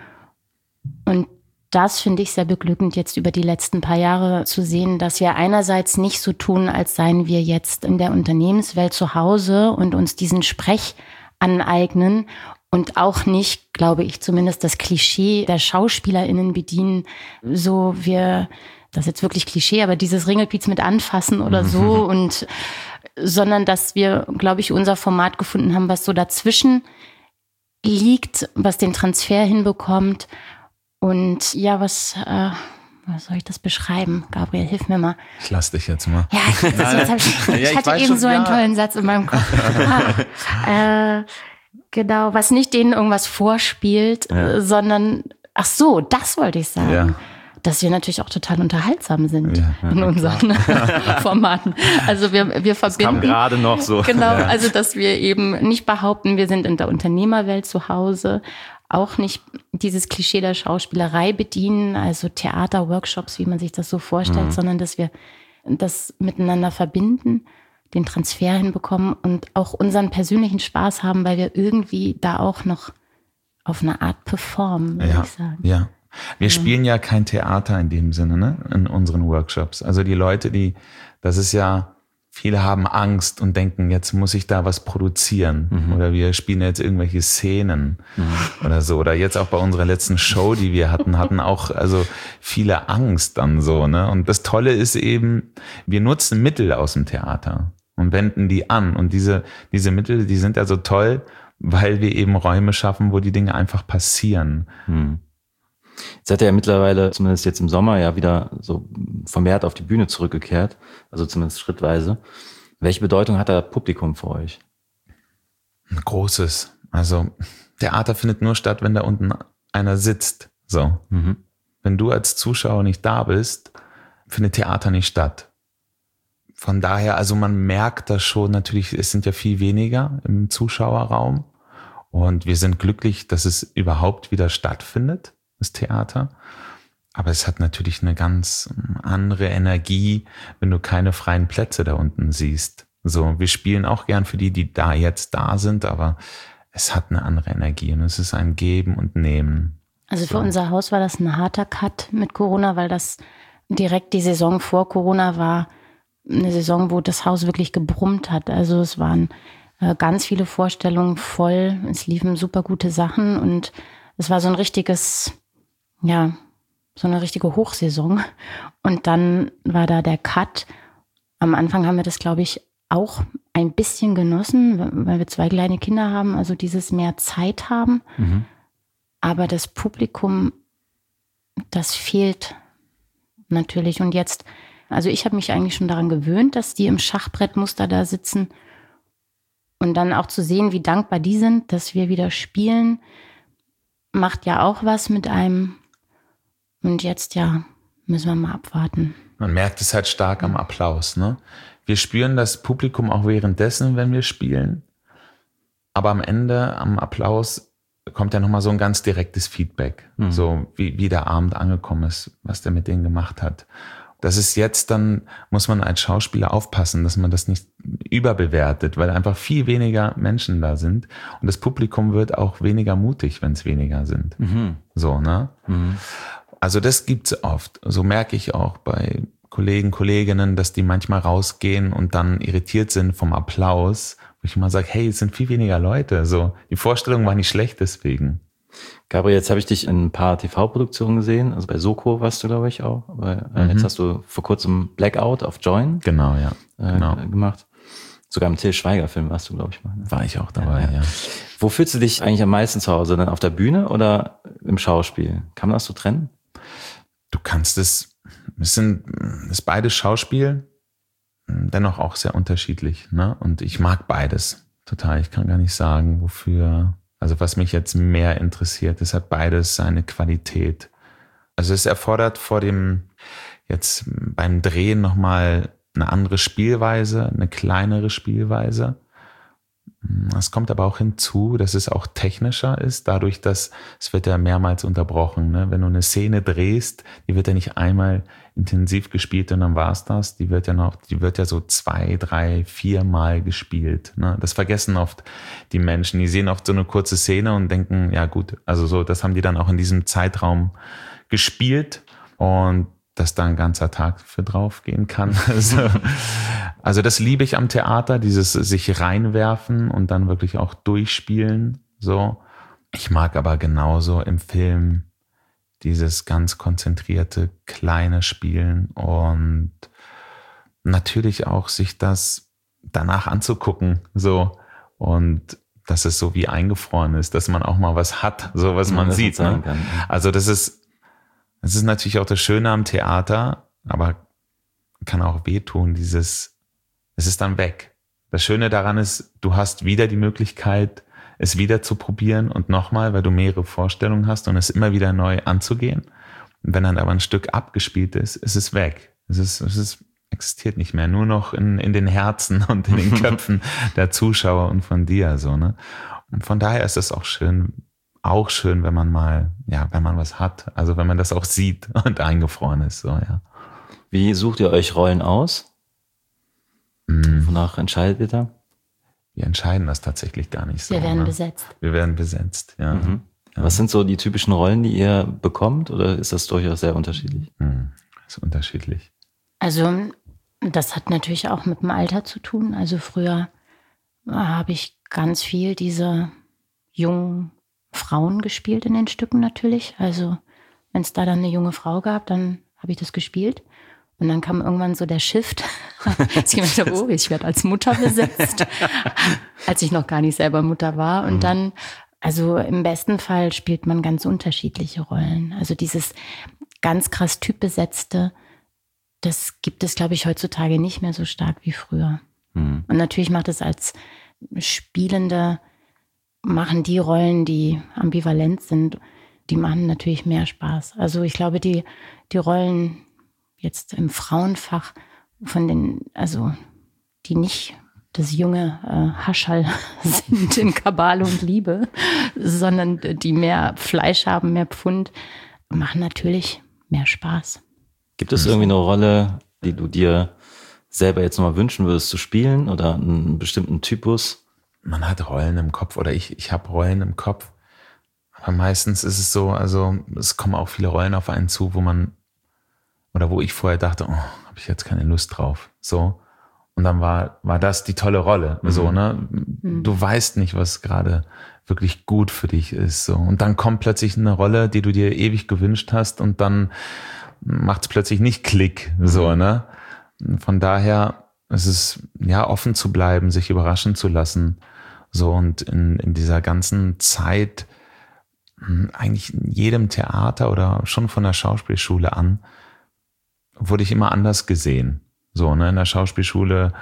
Und das finde ich sehr beglückend, jetzt über die letzten paar Jahre zu sehen, dass wir einerseits nicht so tun, als seien wir jetzt in der Unternehmenswelt zu Hause und uns diesen Sprech aneignen und auch nicht, glaube ich zumindest, das Klischee der SchauspielerInnen bedienen, so wir, das ist jetzt wirklich Klischee, aber dieses Ringelpiez mit anfassen oder so und, sondern dass wir, glaube ich, unser Format gefunden haben, was so dazwischen liegt, was den Transfer hinbekommt. Und ja, was, äh, was soll ich das beschreiben? Gabriel, hilf mir mal. Ich lass dich jetzt mal. Ja, ich, das, jetzt hab ich, ich, ja, ich hatte eben schon, so einen ja. tollen Satz in meinem Kopf. ah, äh, genau, was nicht denen irgendwas vorspielt, ja. sondern, ach so, das wollte ich sagen. Ja. Dass wir natürlich auch total unterhaltsam sind ja, ja, in unseren Formaten. Also wir, wir verbinden. Das kam gerade noch so. Genau, ja. also dass wir eben nicht behaupten, wir sind in der Unternehmerwelt zu Hause, auch nicht dieses Klischee der Schauspielerei bedienen, also Theaterworkshops, wie man sich das so vorstellt, mhm. sondern dass wir das miteinander verbinden, den Transfer hinbekommen und auch unseren persönlichen Spaß haben, weil wir irgendwie da auch noch auf eine Art performen, würde ja, ich sagen. Ja, wir ja. spielen ja kein Theater in dem Sinne, ne, in unseren Workshops. Also die Leute, die, das ist ja, viele haben Angst und denken, jetzt muss ich da was produzieren. Mhm. Oder wir spielen jetzt irgendwelche Szenen mhm. oder so. Oder jetzt auch bei unserer letzten Show, die wir hatten, hatten auch also viele Angst dann so, ne? Und das Tolle ist eben, wir nutzen Mittel aus dem Theater und wenden die an. Und diese, diese Mittel, die sind ja so toll, weil wir eben Räume schaffen, wo die Dinge einfach passieren. Mhm. Jetzt seid ihr ja mittlerweile, zumindest jetzt im Sommer, ja wieder so vermehrt auf die Bühne zurückgekehrt, also zumindest schrittweise. Welche Bedeutung hat da Publikum für euch? Ein großes. Also Theater findet nur statt, wenn da unten einer sitzt. So. Mhm. Wenn du als Zuschauer nicht da bist, findet Theater nicht statt. Von daher, also man merkt das schon natürlich, es sind ja viel weniger im Zuschauerraum. Und wir sind glücklich, dass es überhaupt wieder stattfindet. Das Theater. Aber es hat natürlich eine ganz andere Energie, wenn du keine freien Plätze da unten siehst. So, wir spielen auch gern für die, die da jetzt da sind, aber es hat eine andere Energie und es ist ein Geben und Nehmen. Also für so. Unser Haus war das ein harter Cut mit Corona, weil das direkt die Saison vor Corona war. Eine Saison, wo das Haus wirklich gebrummt hat. Also es waren äh, ganz viele Vorstellungen voll. Es liefen super gute Sachen und es war so ein richtiges ja, so eine richtige Hochsaison. Und dann war da der Cut. Am Anfang haben wir das, glaube ich, auch ein bisschen genossen, weil wir zwei kleine Kinder haben, also dieses mehr Zeit haben. Mhm. Aber das Publikum, das fehlt natürlich. Und jetzt, also ich habe mich eigentlich schon daran gewöhnt, dass die im Schachbrettmuster da sitzen. Und dann auch zu sehen, wie dankbar die sind, dass wir wieder spielen, macht ja auch was mit einem. Und jetzt, ja, müssen wir mal abwarten. Man merkt es halt stark am Applaus, ne? Wir spüren das Publikum auch währenddessen, wenn wir spielen. Aber am Ende, am Applaus, kommt ja nochmal so ein ganz direktes Feedback. Mhm. So, wie, wie der Abend angekommen ist, was der mit denen gemacht hat. Das ist jetzt dann, muss man als Schauspieler aufpassen, dass man das nicht überbewertet, weil einfach viel weniger Menschen da sind. Und das Publikum wird auch weniger mutig, wenn es weniger sind. Mhm. So, ne? Mhm. Also das gibt's oft. So merke ich auch bei Kollegen, Kolleginnen, dass die manchmal rausgehen und dann irritiert sind vom Applaus, wo ich immer sage, hey, es sind viel weniger Leute. So, die Vorstellung war nicht schlecht deswegen. Gabriel, jetzt habe ich dich in ein paar T V-Produktionen gesehen. Also bei Soko warst du, glaube ich, auch. Aber, äh, mhm. Jetzt hast du vor kurzem Blackout auf Join genau, ja. Genau. Äh, gemacht. Sogar im Til Schweiger-Film warst du, glaube ich, mal. Ne? War ich auch dabei, ja, ja. ja. Wo fühlst du dich eigentlich am meisten zu Hause? Dann auf der Bühne oder im Schauspiel? Kann man das so trennen? Du kannst es, es sind, es ist beides Schauspiel, dennoch auch sehr unterschiedlich, ne? Und ich mag beides total. Ich kann gar nicht sagen, wofür. Also was mich jetzt mehr interessiert, es hat beides seine Qualität. Also es erfordert vor dem, jetzt beim Drehen nochmal eine andere Spielweise, eine kleinere Spielweise. Es kommt aber auch hinzu, dass es auch technischer ist, dadurch, dass es wird ja mehrmals unterbrochen. Ne? Wenn du eine Szene drehst, die wird ja nicht einmal intensiv gespielt und dann war's das. Die wird ja noch, die wird ja so zwei, drei, vier Mal gespielt. Ne? Das vergessen oft die Menschen. Die sehen oft so eine kurze Szene und denken, ja gut, also so, das haben die dann auch in diesem Zeitraum gespielt und dass da ein ganzer Tag für drauf gehen kann. Also, also das liebe ich am Theater, dieses sich reinwerfen und dann wirklich auch durchspielen. So. Ich mag aber genauso im Film dieses ganz konzentrierte, kleine Spielen und natürlich auch sich das danach anzugucken, so, und dass es so wie eingefroren ist, dass man auch mal was hat, so was man ja, sieht. Ne? Kann, ja. Also das ist, das ist natürlich auch das Schöne am Theater, aber kann auch wehtun, dieses, es ist dann weg. Das Schöne daran ist, du hast wieder die Möglichkeit, es wieder zu probieren und nochmal, weil du mehrere Vorstellungen hast und es immer wieder neu anzugehen. Und wenn dann aber ein Stück abgespielt ist, ist es weg. Es ist, es ist, existiert nicht mehr, nur noch in, in den Herzen und in den Köpfen der Zuschauer und von dir, so, ne? Und von daher ist es auch schön, auch schön, wenn man mal, ja, wenn man was hat, also wenn man das auch sieht und eingefroren ist, so, ja. Wie sucht ihr euch Rollen aus? Mm. Wonach entscheidet ihr da? Wir entscheiden das tatsächlich gar nicht so. Wir werden ne? besetzt. Wir werden besetzt, ja. Mhm. ja. Was sind so die typischen Rollen, die ihr bekommt, oder ist das durchaus sehr unterschiedlich? Mhm. Das ist unterschiedlich. Also das hat natürlich auch mit dem Alter zu tun. Also früher habe ich ganz viel diese jungen Frauen gespielt in den Stücken natürlich. Also wenn es da dann eine junge Frau gab, dann habe ich das gespielt. Und dann kam irgendwann so der Shift, dass ich gedacht habe, oh, ich werde als Mutter besetzt, als ich noch gar nicht selber Mutter war. Und mhm. dann, also im besten Fall spielt man ganz unterschiedliche Rollen. Also dieses ganz krass typbesetzte, das gibt es, glaube ich, heutzutage nicht mehr so stark wie früher. Mhm. Und natürlich macht es als Spielende, machen die Rollen, die ambivalent sind, die machen natürlich mehr Spaß. Also ich glaube, die, die Rollen jetzt im Frauenfach von den, also die nicht das junge äh, Haschall sind in Kabale und Liebe, sondern die mehr Fleisch haben, mehr Pfund, machen natürlich mehr Spaß. Gibt es irgendwie eine Rolle, die du dir selber jetzt nochmal wünschen würdest zu spielen oder einen bestimmten Typus? Man hat Rollen im Kopf oder ich, ich habe Rollen im Kopf. Aber meistens ist es so, also es kommen auch viele Rollen auf einen zu, wo man oder wo ich vorher dachte, oh, habe ich jetzt keine Lust drauf. So. Und dann war, war das die tolle Rolle. Mhm. So, ne? Mhm. Du weißt nicht, was gerade wirklich gut für dich ist. So. Und dann kommt plötzlich eine Rolle, die du dir ewig gewünscht hast und dann macht es plötzlich nicht Klick. So, ne? Von daher ist es, ja, offen zu bleiben, sich überraschen zu lassen. So, und in, in dieser ganzen Zeit, eigentlich in jedem Theater oder schon von der Schauspielschule an, wurde ich immer anders gesehen. So, ne, in der Schauspielschule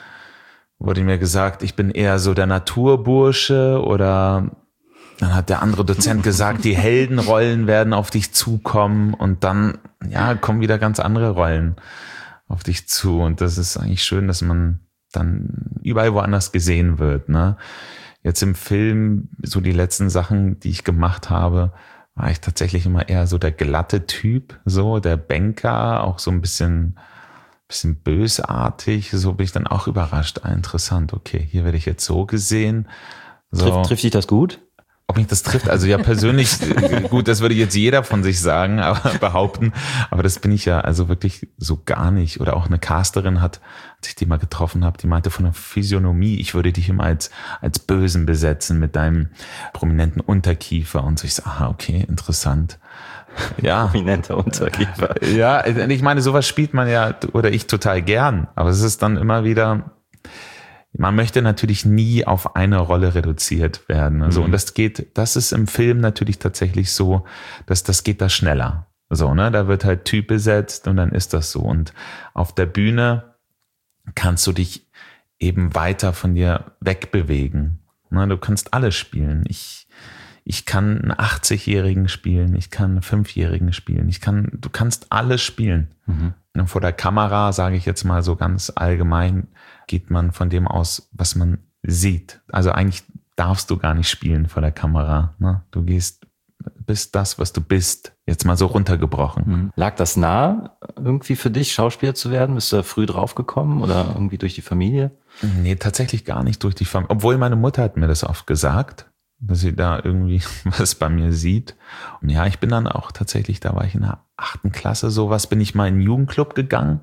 wurde mir gesagt, ich bin eher so der Naturbursche, oder dann hat der andere Dozent gesagt, die Heldenrollen werden auf dich zukommen, und dann, ja, kommen wieder ganz andere Rollen auf dich zu, und das ist eigentlich schön, dass man dann überall woanders gesehen wird, ne? Jetzt im Film, so die letzten Sachen, die ich gemacht habe, war ich tatsächlich immer eher so der glatte Typ, so der Banker, auch so ein bisschen, bisschen bösartig. So bin ich dann auch überrascht. Ah, interessant, okay, hier werde ich jetzt so gesehen. So. Trifft, trifft dich das gut? Ob mich das trifft, also ja persönlich, gut, das würde jetzt jeder von sich sagen, aber behaupten, aber das bin ich ja also wirklich so gar nicht. Oder auch eine Casterin hat, als ich die mal getroffen habe, die meinte von der Physiognomie, ich würde dich immer als als Bösen besetzen mit deinem prominenten Unterkiefer und so. Ich so, aha, okay, interessant. Ja. Prominenter Unterkiefer. Ja, ich meine, sowas spielt man ja, oder ich total gern, aber es ist dann immer wieder... Man möchte natürlich nie auf eine Rolle reduziert werden. Also, mhm. Und das geht, das ist im Film natürlich tatsächlich so, dass das geht da schneller. So, ne, da wird halt Typ besetzt und dann ist das so. Und auf der Bühne kannst du dich eben weiter von dir wegbewegen. Ne, du kannst alles spielen. Ich, ich kann einen achtzigjährigen spielen, ich kann einen fünfjährigen spielen, ich kann, du kannst alles spielen. Mhm. Und vor der Kamera, sage ich jetzt mal so ganz allgemein, geht man von dem aus, was man sieht. Also eigentlich darfst du gar nicht spielen vor der Kamera. Ne? Du gehst, bist das, was du bist. Jetzt mal so runtergebrochen. Mhm. Lag das nah, irgendwie für dich, Schauspieler zu werden? Bist du da früh drauf gekommen oder irgendwie durch die Familie? Nee, tatsächlich gar nicht durch die Familie. Obwohl meine Mutter hat mir das oft gesagt, dass sie da irgendwie was bei mir sieht. Und ja, ich bin dann auch tatsächlich, da war ich in der achten Klasse, sowas, bin ich mal in den Jugendclub gegangen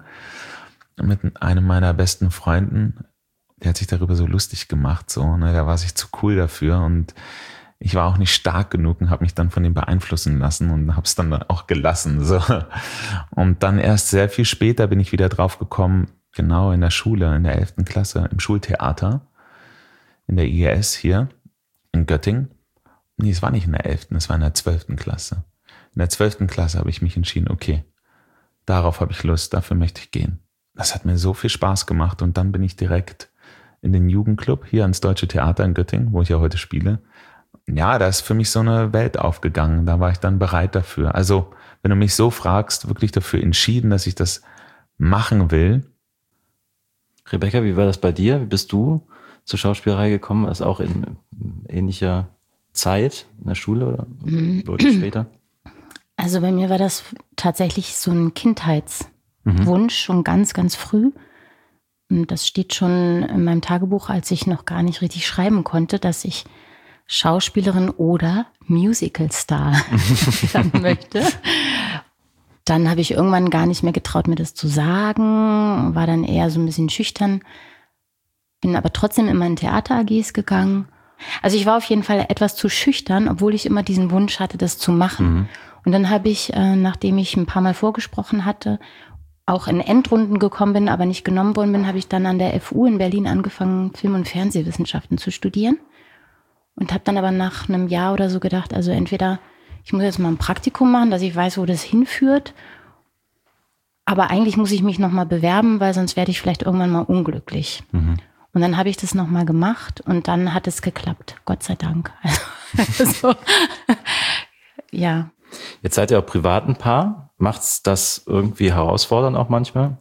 mit einem meiner besten Freunden. Der hat sich darüber so lustig gemacht, so, ne, da war sich zu cool dafür und ich war auch nicht stark genug und habe mich dann von ihm beeinflussen lassen und habe es dann auch gelassen, so. Und dann erst sehr viel später bin ich wieder drauf gekommen, genau in der Schule, in der elften Klasse, im Schultheater, in der I G S hier in Göttingen. Nee, es war nicht in der elften, es war in der zwölften Klasse. In der zwölften Klasse habe ich mich entschieden, okay, darauf habe ich Lust, dafür möchte ich gehen. Das hat mir so viel Spaß gemacht und dann bin ich direkt in den Jugendclub hier ans Deutsche Theater in Göttingen, wo ich ja heute spiele. Ja, da ist für mich so eine Welt aufgegangen, da war ich dann bereit dafür. Also, wenn du mich so fragst, wirklich dafür entschieden, dass ich das machen will. Rebecca, wie war das bei dir? Wie bist du zur Schauspielerei gekommen? Das auch in ähnlicher Zeit in der Schule oder deutlich später? Also bei mir war das tatsächlich so ein Kindheitswunsch, mhm. schon ganz, ganz früh. Und das steht schon in meinem Tagebuch, als ich noch gar nicht richtig schreiben konnte, dass ich Schauspielerin oder Musicalstar werden möchte. Dann habe ich irgendwann gar nicht mehr getraut, mir das zu sagen, war dann eher so ein bisschen schüchtern, bin aber trotzdem immer in Theater-A Gs gegangen. Also ich war auf jeden Fall etwas zu schüchtern, obwohl ich immer diesen Wunsch hatte, das zu machen. Mhm. Und dann habe ich, äh, nachdem ich ein paar Mal vorgesprochen hatte, auch in Endrunden gekommen bin, aber nicht genommen worden bin, habe ich dann an der F U in Berlin angefangen, Film- und Fernsehwissenschaften zu studieren. Und habe dann aber nach einem Jahr oder so gedacht, also entweder ich muss jetzt mal ein Praktikum machen, dass ich weiß, wo das hinführt. Aber eigentlich muss ich mich nochmal bewerben, weil sonst werde ich vielleicht irgendwann mal unglücklich. Mhm. Und dann habe ich das nochmal gemacht und dann hat es geklappt. Gott sei Dank. Also, ja. Jetzt seid ihr auch privat ein Paar. Macht's das irgendwie herausfordernd auch manchmal?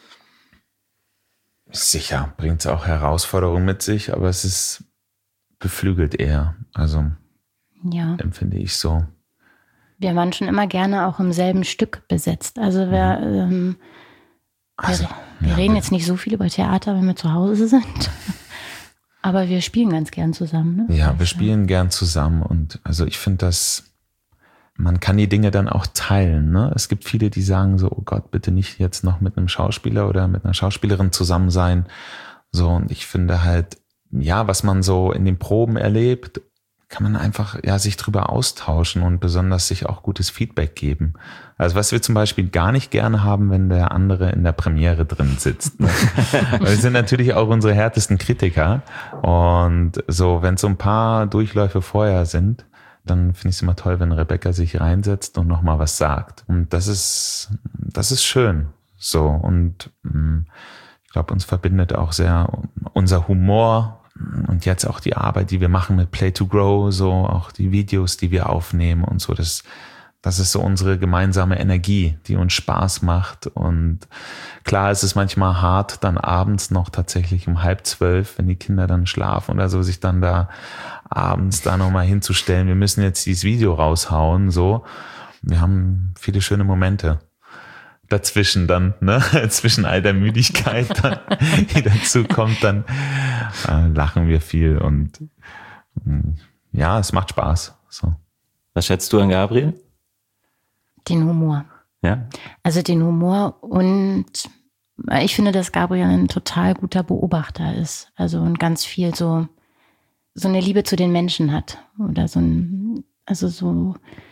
Sicher, bringt es auch Herausforderungen mit sich, aber es ist beflügelt eher. Also ja. Empfinde ich so. Wir waren schon immer gerne auch im selben Stück besetzt. Also wir, mhm. ähm, also, wir, wir ja, reden jetzt nicht so viel über Theater, wenn wir zu Hause sind. Aber wir spielen ganz gern zusammen. Ne? Ja, wir spielen gern zusammen. Und also ich finde das, man kann die Dinge dann auch teilen. Ne? Es gibt viele, die sagen so, oh Gott, bitte nicht jetzt noch mit einem Schauspieler oder mit einer Schauspielerin zusammen sein. So, und ich finde halt, ja, was man so in den Proben erlebt, kann man einfach ja sich drüber austauschen und besonders sich auch gutes Feedback geben. Also was wir zum Beispiel gar nicht gerne haben, wenn der andere in der Premiere drin sitzt. Ne? Wir sind natürlich auch unsere härtesten Kritiker und so, wenn so ein paar Durchläufe vorher sind, dann finde ich es immer toll, wenn Rebecca sich reinsetzt und nochmal was sagt. Und das ist, das ist schön. So, und mh, ich glaube, uns verbindet auch sehr unser Humor. Und jetzt auch die Arbeit, die wir machen mit Play to Grow, so auch die Videos, die wir aufnehmen und so, das, Das ist so unsere gemeinsame Energie, die uns Spaß macht. Und klar, es ist manchmal hart, dann abends noch tatsächlich um halb zwölf, wenn die Kinder dann schlafen oder so, sich dann da abends da nochmal hinzustellen. Wir müssen jetzt dieses Video raushauen, so. Wir haben viele schöne Momente dazwischen dann, ne, zwischen all der Müdigkeit, dann, die dazu kommt, dann äh, lachen wir viel und mh, ja, es macht Spaß. So. Was schätzt du an Gabriel? Den Humor. Ja. Also den Humor und ich finde, dass Gabriel ein total guter Beobachter ist. Also und ganz viel so, so eine Liebe zu den Menschen hat. Oder so ein, also so,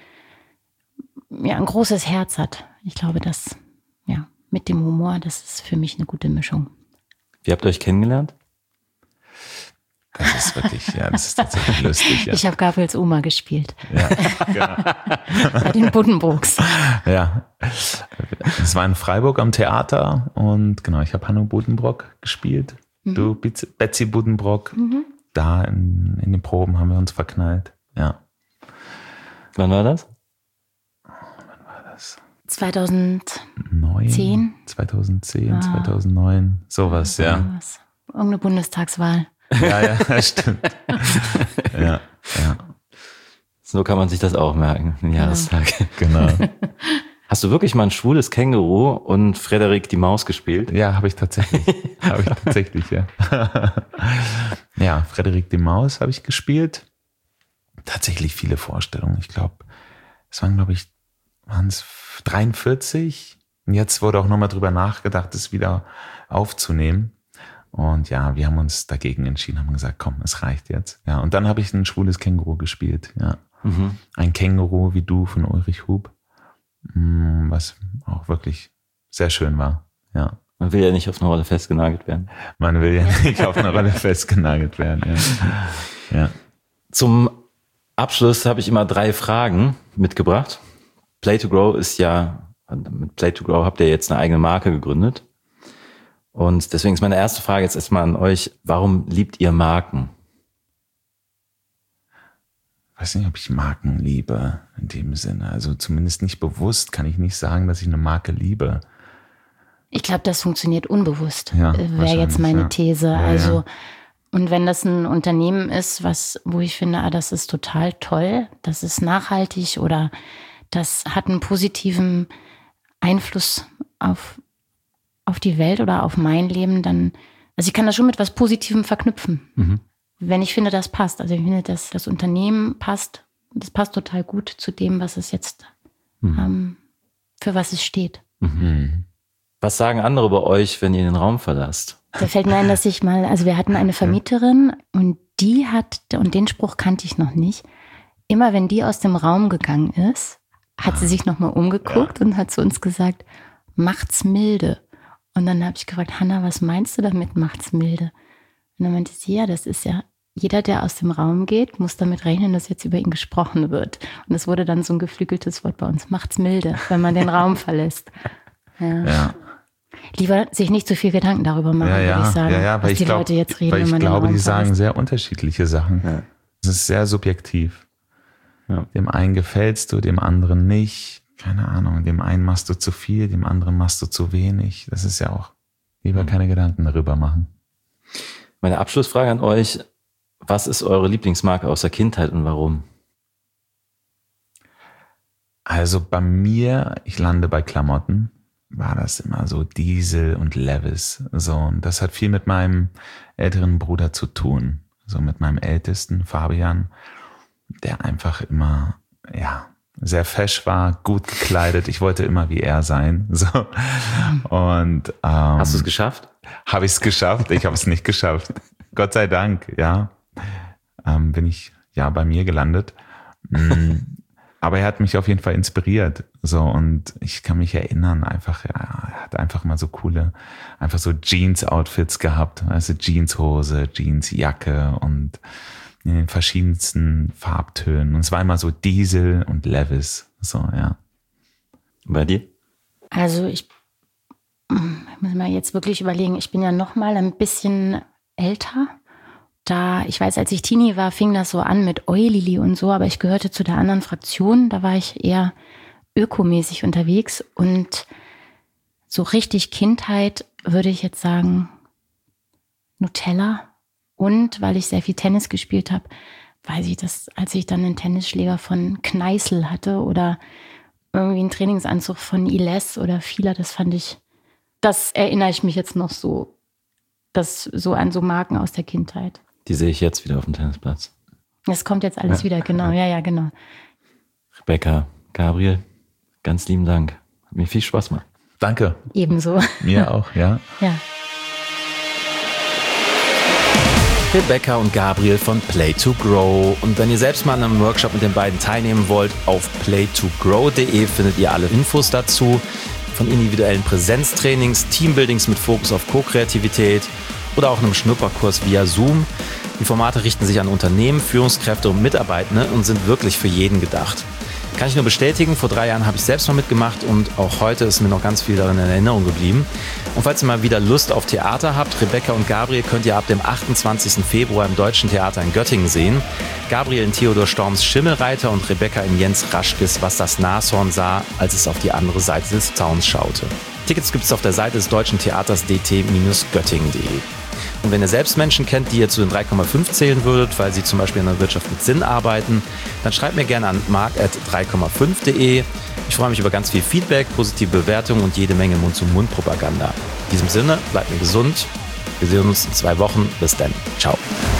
ja, ein großes Herz hat. Ich glaube, dass, ja, mit dem Humor, das ist für mich eine gute Mischung. Wie habt ihr euch kennengelernt? Das ist wirklich, ja, das ist tatsächlich lustig. Ja. Ich habe Gabriels Oma gespielt. Ja, genau. Bei den Buddenbrooks. Ja, es war in Freiburg am Theater und genau, ich habe Hanno Buddenbrock gespielt. Mhm. Du, Betsy Buddenbrock. Mhm. Da in, in den Proben haben wir uns verknallt. Ja. Wann war das? Wann war das? zweitausendzehn. zweitausendzehn, ah. zweitausendneun, sowas, ja. ja. Irgendeine Bundestagswahl. Ja, ja, stimmt. Ja, ja. So kann man sich das auch merken, den Jahrestag. Genau. Hast du wirklich mal ein schwules Känguru und Frederik die Maus gespielt? Ja, habe ich tatsächlich. habe ich tatsächlich, ja. Ja, Frederik die Maus habe ich gespielt. Tatsächlich viele Vorstellungen. Ich glaube, es waren, glaube ich, waren es dreiundvierzig. Und jetzt wurde auch nochmal drüber nachgedacht, es wieder aufzunehmen. Und ja, wir haben uns dagegen entschieden, haben gesagt, komm, es reicht jetzt. Ja, und dann habe ich ein schwules Känguru gespielt. Ja, mhm. Ein Känguru wie du von Ulrich Hub, was auch wirklich sehr schön war. Ja. Man will ja nicht auf eine Rolle festgenagelt werden. Man will ja nicht auf eine Rolle festgenagelt werden. Ja. Ja. Zum Abschluss habe ich immer drei Fragen mitgebracht. Play to Grow ist ja, mit Play to Grow habt ihr jetzt eine eigene Marke gegründet. Und deswegen ist meine erste Frage jetzt erstmal an euch, warum liebt ihr Marken? Ich weiß nicht, ob ich Marken liebe in dem Sinne. Also zumindest nicht bewusst kann ich nicht sagen, dass ich eine Marke liebe. Ich glaube, das funktioniert unbewusst, ja, wäre jetzt meine ja. These. Ja, also ja. Und wenn das ein Unternehmen ist, was, wo ich finde, ah, das ist total toll, das ist nachhaltig oder das hat einen positiven Einfluss auf auf die Welt oder auf mein Leben, dann, also ich kann das schon mit was Positivem verknüpfen, mhm. wenn ich finde, das passt. Also ich finde, dass das Unternehmen passt, das passt total gut zu dem, was es jetzt, mhm. ähm, für was es steht. Mhm. Was sagen andere bei euch, wenn ihr den Raum verlasst? Da fällt mir ein, dass ich mal, also wir hatten eine Vermieterin und die hat, und den Spruch kannte ich noch nicht, immer wenn die aus dem Raum gegangen ist, hat sie sich nochmal umgeguckt ja. und hat zu uns gesagt, macht's milde. Und dann habe ich gefragt, Hanna, was meinst du damit, macht's milde? Und dann meinte sie, ja, das ist ja, jeder, der aus dem Raum geht, muss damit rechnen, dass jetzt über ihn gesprochen wird. Und es wurde dann so ein geflügeltes Wort bei uns, macht's milde, wenn man den Raum verlässt. Ja. ja. Lieber sich nicht zu viel Gedanken darüber machen, ja, ja, würde ich sagen, ja, ja, was ich die glaub, Leute jetzt reden, weil wenn ich man glaube, den Raum die sagen verlässt. sehr unterschiedliche Sachen. Ja. Es ist sehr subjektiv. Ja. Dem einen gefällst du, dem anderen nicht. Keine Ahnung, dem einen machst du zu viel, dem anderen machst du zu wenig. Das ist ja auch, lieber keine Gedanken darüber machen. Meine Abschlussfrage an euch, was ist eure Lieblingsmarke aus der Kindheit und warum? Also bei mir, ich lande bei Klamotten, war das immer so Diesel und Levi's. So, und das hat viel mit meinem älteren Bruder zu tun. So mit meinem ältesten, Fabian, der einfach immer, ja, sehr fesch war, gut gekleidet. Ich wollte immer wie er sein. So. Und ähm, hast du es geschafft? Habe ich es geschafft? Ich habe es nicht geschafft. Gott sei Dank, ja. Ähm, bin ich ja bei mir gelandet. Aber er hat mich auf jeden Fall inspiriert. So, und ich kann mich erinnern, einfach, ja, er hat einfach mal so coole, einfach so Jeans-Outfits gehabt. Weißt du, Jeanshose, Jeansjacke und in den verschiedensten Farbtönen. Und es war immer so Diesel und Levi's. So, ja. Bei dir? Also ich, ich muss mal jetzt wirklich überlegen, ich bin ja noch mal ein bisschen älter. Da, ich weiß, als ich Teenie war, fing das so an mit Eulili und so, aber ich gehörte zu der anderen Fraktion. Da war ich eher ökomäßig unterwegs und so richtig Kindheit würde ich jetzt sagen Nutella. Und weil ich sehr viel Tennis gespielt habe, weiß ich, dass als ich dann einen Tennisschläger von Kneißl hatte oder irgendwie einen Trainingsanzug von Iles oder Fila, das fand ich, das erinnere ich mich jetzt noch so, das so an so Marken aus der Kindheit. Die sehe ich jetzt wieder auf dem Tennisplatz. Das kommt jetzt alles ja. wieder, genau, ja, ja, genau. Rebecca, Gabriel, ganz lieben Dank. Hat mir viel Spaß gemacht. Danke. Ebenso. Mir auch, ja. Ja. Rebecca und Gabriel von Play to Grow. Und wenn ihr selbst mal an einem Workshop mit den beiden teilnehmen wollt, auf play to grow punkt de findet ihr alle Infos dazu. Von individuellen Präsenztrainings, Teambuildings mit Fokus auf Co-Kreativität oder auch einem Schnupperkurs via Zoom. Die Formate richten sich an Unternehmen, Führungskräfte und Mitarbeitende und sind wirklich für jeden gedacht. Kann ich nur bestätigen, vor drei Jahren habe ich selbst mal mitgemacht und auch heute ist mir noch ganz viel darin in Erinnerung geblieben. Und falls ihr mal wieder Lust auf Theater habt, Rebecca und Gabriel könnt ihr ab dem achtundzwanzigsten Februar im Deutschen Theater in Göttingen sehen. Gabriel in Theodor Storms Schimmelreiter und Rebecca in Jens Raschkes Was das Nashorn sah, als es auf die andere Seite des Zauns schaute. Tickets gibt es auf der Seite des Deutschen Theaters d t göttingen punkt de. Und wenn ihr selbst Menschen kennt, die ihr zu den drei Komma fünf zählen würdet, weil sie zum Beispiel in der Wirtschaft mit Sinn arbeiten, dann schreibt mir gerne an mark at drei Komma fünf punkt de. Ich freue mich über ganz viel Feedback, positive Bewertungen und jede Menge Mund-zu-Mund-Propaganda. In diesem Sinne, bleibt mir gesund. Wir sehen uns in zwei Wochen. Bis dann. Ciao.